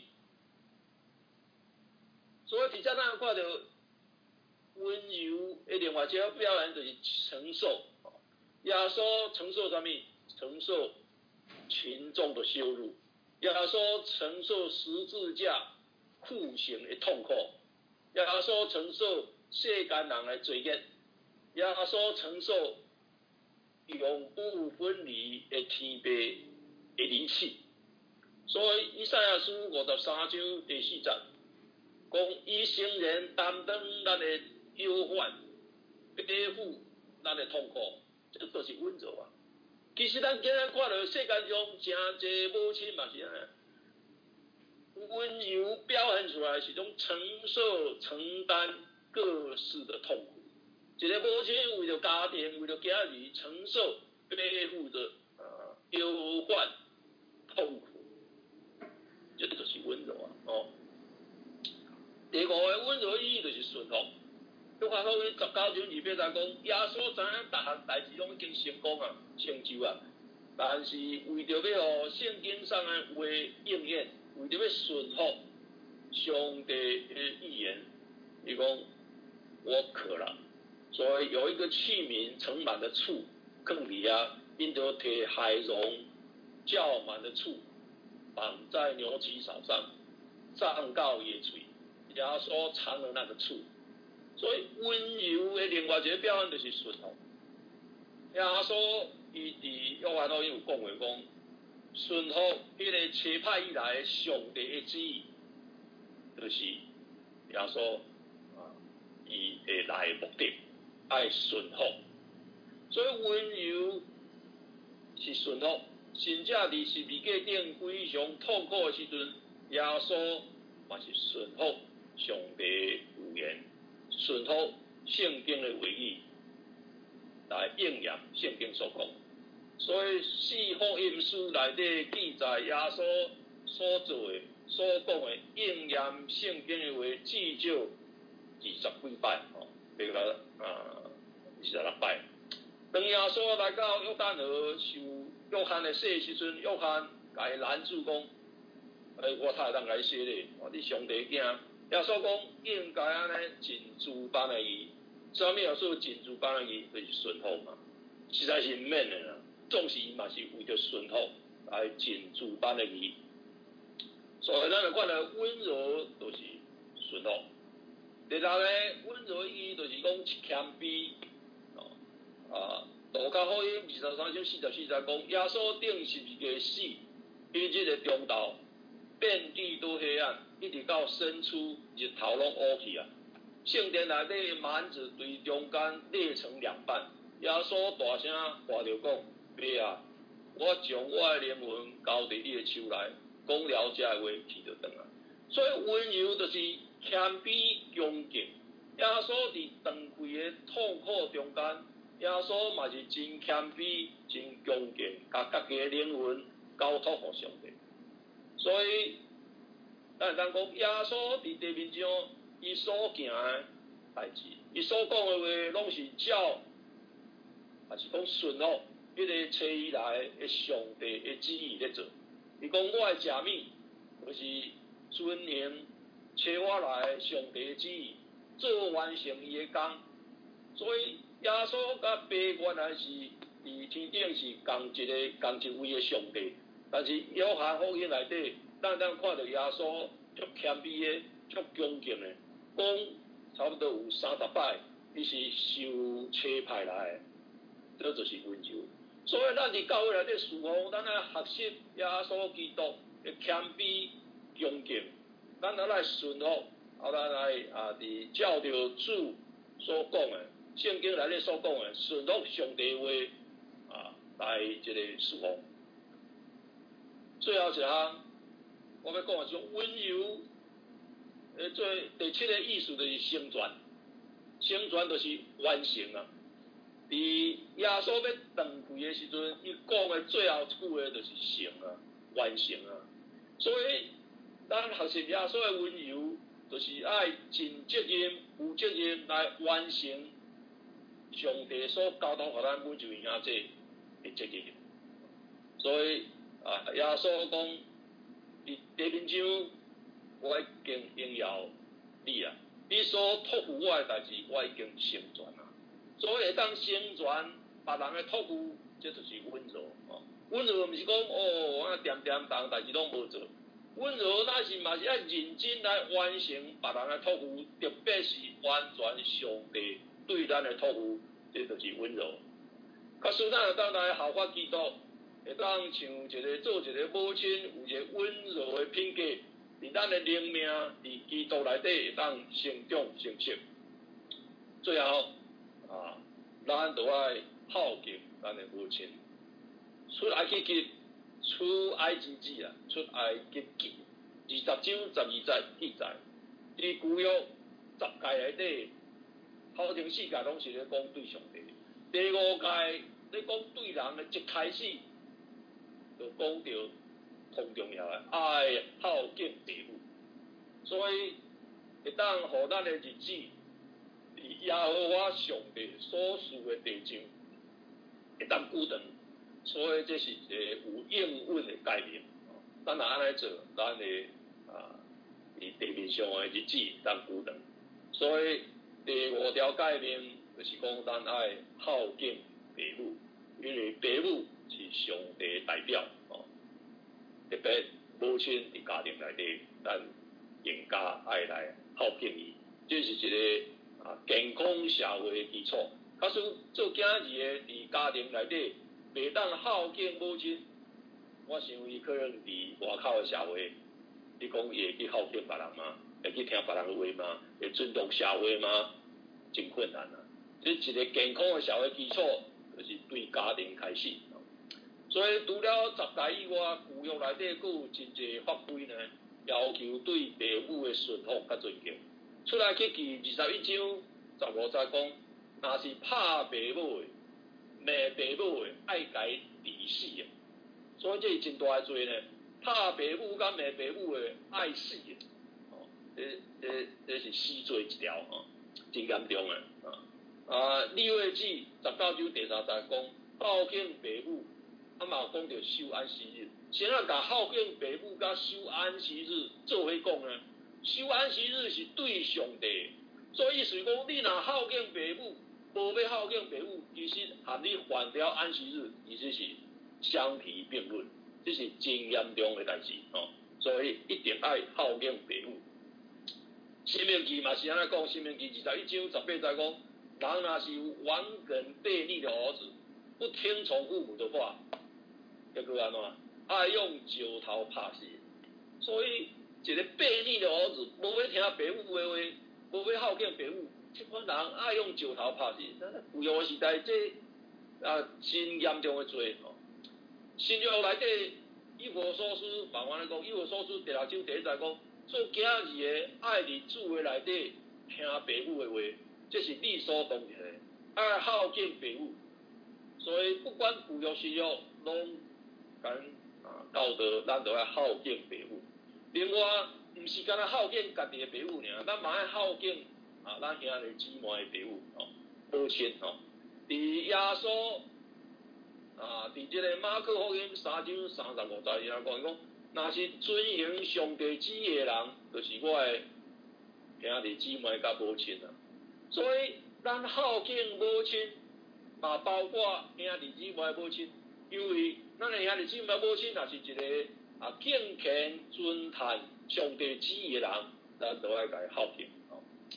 所以伫遮咱看到温柔的另外一个表现，就是承受。耶稣承受啥物？承受群众的羞辱。耶稣承受十字架酷刑的痛苦。耶稣承受世间人的罪孽。耶稣承受永不分离的天父的离弃。所以以赛亚书五十三章第四节讲：伊诚然担当咱的忧患，背负咱的痛苦，这都是温柔啊。其实咱今日看到世界上真侪母亲嘛是安尼，温柔表现出来是种承受、承担各式的痛苦。一个母亲为了家庭、为了家儿承受、背负着呃忧患、痛苦，这就是温柔啊！哦。第五个温柔意义就是顺服。约翰福音十九章二八节讲，耶稣知影逐项代志拢已经成功啊、成就啊，但是为着要互圣经上的话应验，为着要顺服上帝的预言，伊讲我渴了。所以有一个器皿盛满了醋，更底下因着摕海蓉浇满了醋，绑在牛蹄手上，上到野嘴，耶稣尝了那个醋。所以温柔的另外一个表现就是顺服。耶稣伊伫约翰福音有讲话讲，顺服迄个差派以来上帝的旨意，就是耶稣啊，伊会来的目的。爱顺服，所以温柔是顺服，甚至伫十字架顶非常痛苦的时阵，耶稣嘛是顺服上帝预言，顺服圣经的话语来应验圣经所讲。所以四福音书内底记载耶稣所做的、所讲的应验圣经的话，至少二十几摆哦，别个啊。二十六摆，当耶稣来到约旦河受约翰的洗时阵，约翰甲伊拦住讲：“诶、欸，我太当来洗咧，我你上帝囝。”耶稣讲应该安尼尽诸般的义，啥物叫做尽诸般的义？就是顺服嘛，实在是毋免的啦。总是伊嘛是为着顺服来尽诸般的义，所以咱就看到温柔就是顺服。第六个温柔意义就是讲谦卑。啊，路加福音二十三章四十四节讲，耶稣顶十字架死，伊日个中昼，遍地都黑暗，一直到伸出日头拢乌去啊。圣殿内底幔子对中间裂成两半，耶稣大声喊着讲：“爸啊，我将我的灵魂交伫你的手内，讲了这话去就转啊。”所以温柔就是谦卑恭敬。耶稣伫长期的痛苦中间。耶稣嘛是真谦卑、真恭敬，甲家己的灵魂交托互上帝。所以，咱会当讲耶稣伫地面上，伊所行的代志，伊所讲的话，拢是照，还是讲顺服迄个初以来的上帝的旨意咧做。伊讲我的食物，就是遵行找我来上帝的旨意，做完成伊的工。所以。耶稣甲爸原来是伫天顶是同一个同一位的上帝，但是约翰福音内底，咱咱看到耶稣足谦卑的、足恭敬的，讲差不多有三十摆， 伊是受车派来的，这就是温柔。所以咱伫教会内底侍奉，咱来学习耶稣基督的谦卑恭敬，咱来顺服，后咱来啊，伫照着主所讲的，圣经内底所讲的，顺服上帝话啊，来即个侍奉。最后一项，我要讲的是温柔，诶，最第七个意思就是成全，成全就是完成啊。伫耶稣要断气的时阵，伊讲的最后一句话就是成啊，完成啊。所以咱学习耶稣的温柔，就是爱尽责任、负责任来完成上帝所交代给咱每一位兄弟的责任。所以啊，耶稣讲，伫地面上，我已经应邀你啊，你所托付我的代志，我已经成全啊。所以会当成全别人的托付，这就是温柔哦。温柔毋是讲哦，我点点当代志拢无做。温柔那是嘛是要认真来完成别人的托付，特别是完全上帝对咱的托付，这就是温柔。假使咱会当来效法基督，会当像一个做一个母亲，有一个温柔的品格，伫咱的灵命伫基督内底会当成长成熟。最后。啊，咱就爱孝敬咱的母亲。出埃及记，出埃及记啊，出埃及记，二十章十二节记载，伫旧约十诫内底，头前四诫拢是咧讲对上帝，第五诫咧讲对人的一开始，就讲到同重要的爱孝敬父母，所以会当互咱的日子。耶和华上帝所赐的地上，会当久长，所以这是一个有应允的概念。咱若安尼做，咱的啊，伫地面上的日子当久长。所以第五条概念就是讲，咱爱孝敬父母，因为父母是上帝的代表哦。特别母亲伫家庭内底，咱更加爱来孝敬伊，这是一个。啊，健康社会的基础。假使做囝儿的伫家庭内底袂当孝敬母亲，我想伊可能伫外口的社会，你讲伊会去孝敬别人吗？会去听别人的话吗？会尊重社会吗？真困难啊！这一个健康的社会基础，就是对家庭开始。所以除了十诫以外，旧约内底佫有真侪法规呢，要求对父母的顺服甲尊敬。出来去记二十一章十五节讲，若是拍父母的、骂父母的，爱甲伊治死啊！所以这是真大的罪呢。拍父母甲骂父母的，爱死的，哦，这这这是死罪一条哦，真严重的啊！啊，利未记十九章第三节讲，孝敬父母，啊嘛有讲到守安息日，先啊甲孝敬父母甲守安息日做伙讲呢？守安息日是对上帝，所以意思讲，你若孝敬父母，无要孝敬父母，其实和你犯了安息日，其实是相提并论，这是真严重的代志哦。所以一定爱孝敬父母。申命记嘛是安尼讲，申命记二十一章十八节讲，人若是有顽梗悖逆的儿子，不听从父母的话，结果安怎？爱用石头拍死。所以。一个悖逆的儿子，无要听父母的话，无要孝敬父母，这款人爱用石头拍死。旧约时代，这啊真严重的罪哦。新约内底，以弗所书，慢慢来讲，以弗所书第六章第一节讲，做囝儿的爱伫主的内底听父母的话，这是理所当然的，爱孝敬父母。所以不管旧约新约，拢讲啊教导咱都要孝敬父母。另外，毋是干那孝敬家己的父母尔，咱嘛爱孝敬啊，咱兄弟姊妹的父母哦，母亲哦。伫耶稣啊，伫即个马可福音三章三十五节，伊来讲，伊讲，若是遵行上帝旨意的人，就是我的兄弟姊妹甲母亲啊。所以，咱孝敬母亲，嘛包括兄弟姊妹母亲，因为咱的兄弟姊妹母亲也是一个。啊，敬虔、尊叹上帝旨意的人，咱都爱甲伊孝敬。哦，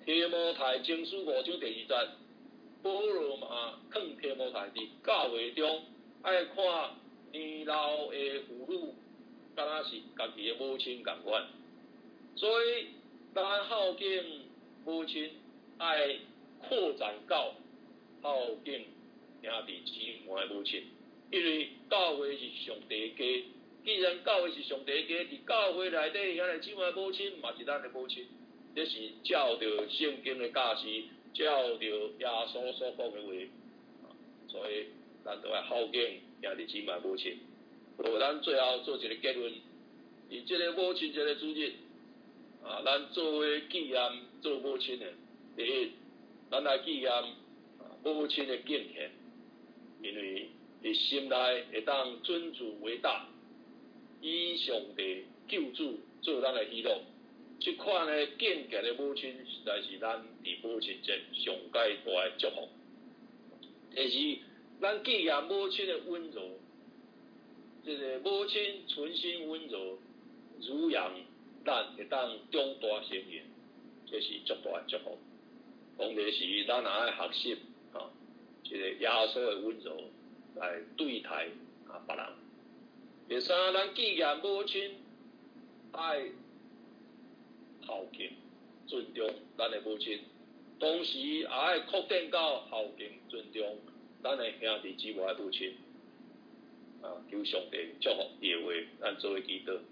提摩太前书五章第二节，保罗嘛劝提摩太伫教会中爱看年老的妇女，敢若是家己的母亲共款。所以咱孝敬母亲，爱扩展到孝敬兄弟姊妹的母亲，因为教会是上帝的家。既然教会是上帝的家，伫教会内底兄弟姊妹的母亲嘛是咱的母亲，这是照着圣经的教示，照着耶稣所讲的话，所以咱都要孝敬兄弟姊妹的母亲。好，咱最后做一个结论，以这个母亲节的主日，啊，咱做伙纪念做母亲的，第一，咱来纪念母亲的敬虔，因为伫心内会当尊主为大。以上帝救主做咱的喜乐，这款的敬虔的母亲，实在是咱伫母亲节上界大的祝福。第二，咱纪念母亲的温柔，这个母亲存心温柔，儒养咱会当长大成人，这是足大的祝福。同时，咱也爱学习啊，这个耶稣的温柔来对待啊别人。第三，咱纪念母亲，爱孝敬、尊重咱的母亲，同时也爱扩展到孝敬、尊重咱的兄弟姊妹的母亲。啊，求上帝祝福伊的话，咱做伙祈祷。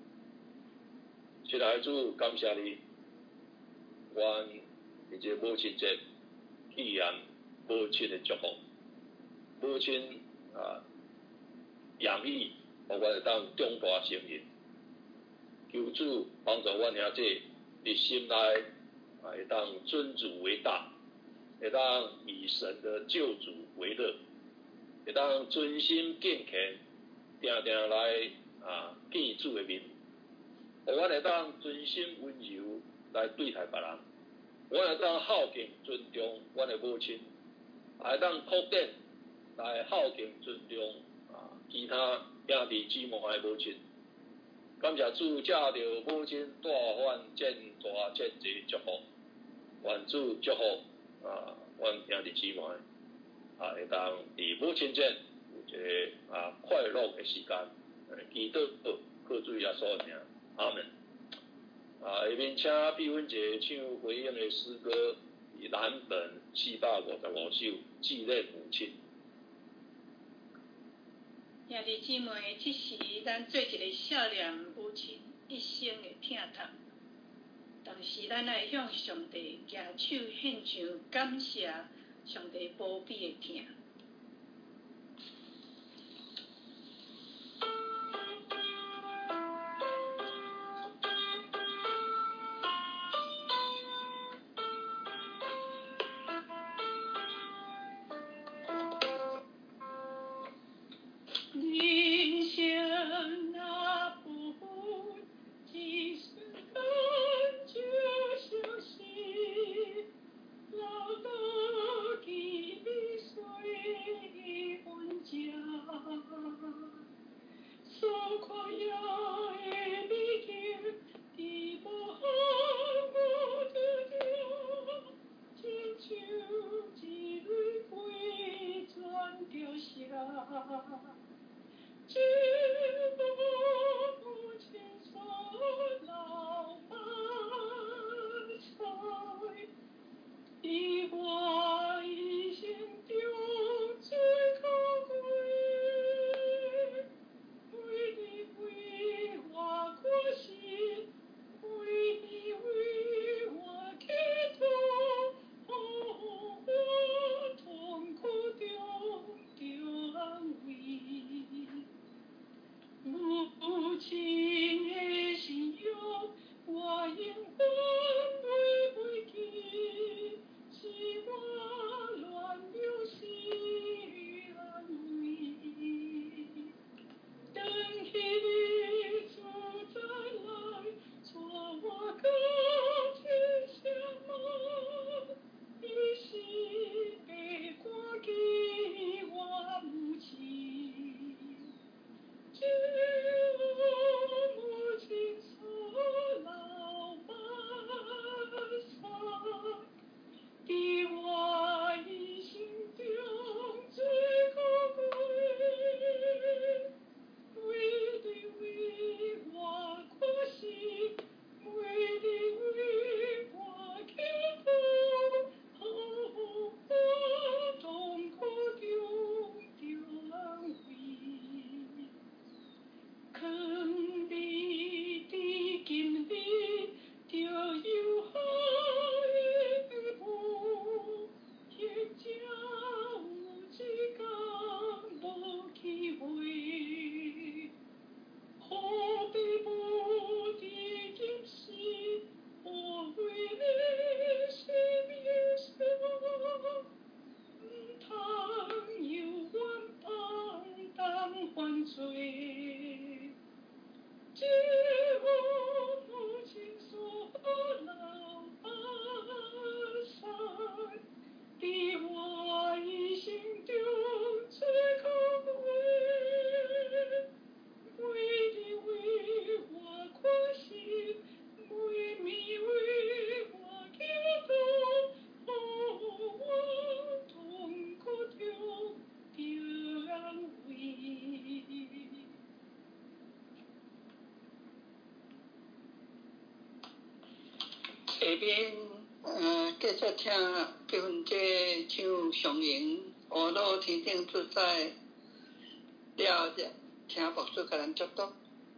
亲爱的主，感谢你，愿伫这母亲节纪念母亲的祝福，母亲啊养育。互阮会当长大成人，求主帮助阮兄弟伫心内啊会当尊主为大，会当以神的救主为乐，会当专心敬虔，定定来啊见主的面，互阮会当专心温柔来对待别人，阮会当孝敬尊重阮的母亲，也会当扩展来孝敬尊重啊其他兄弟姊妹的母亲，感谢主，借着母亲大汉见大见济祝福，愿主祝福啊，阮兄弟姊妹啊，会当伫母亲节有一个啊快乐的时间，祈祷靠主耶稣的名，阿门。啊，下面请碧芬姐唱回应的诗歌，以蓝本四百五十五首，纪念母亲。 兄弟姊妹，这时咱做一个少年母亲一生的疼痛，但是咱爱向上帝举手献上感谢上帝保庇的疼。 面呃继续听结婚节唱上营，我老天顶自在，了者听牧师甲咱祝祷。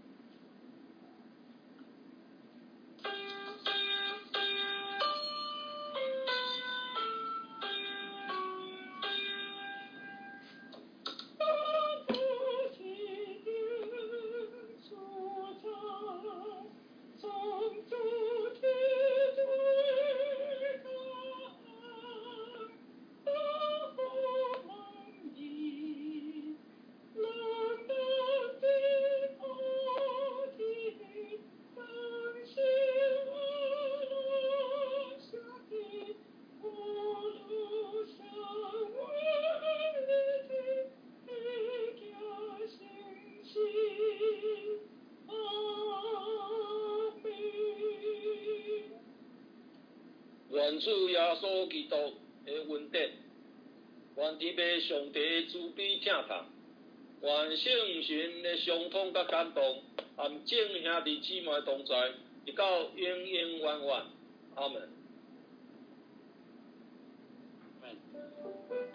愿主耶稣基督的恩典，愿伫被上帝慈悲疼痛，愿圣神的相通甲感动，含众兄弟姊妹同在，直到永永远远。阿门。 Amen.